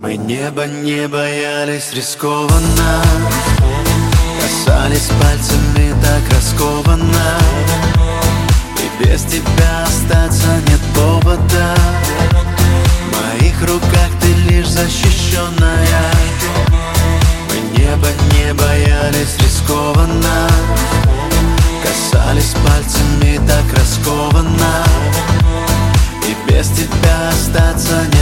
Мы небо не боялись рискованно, касались пальцами так раскованно. И без тебя остаться нет повода. В моих руках ты лишь защищенная. Мы небо не боялись рискованно, касались пальцами так раскованно. И без тебя остаться нет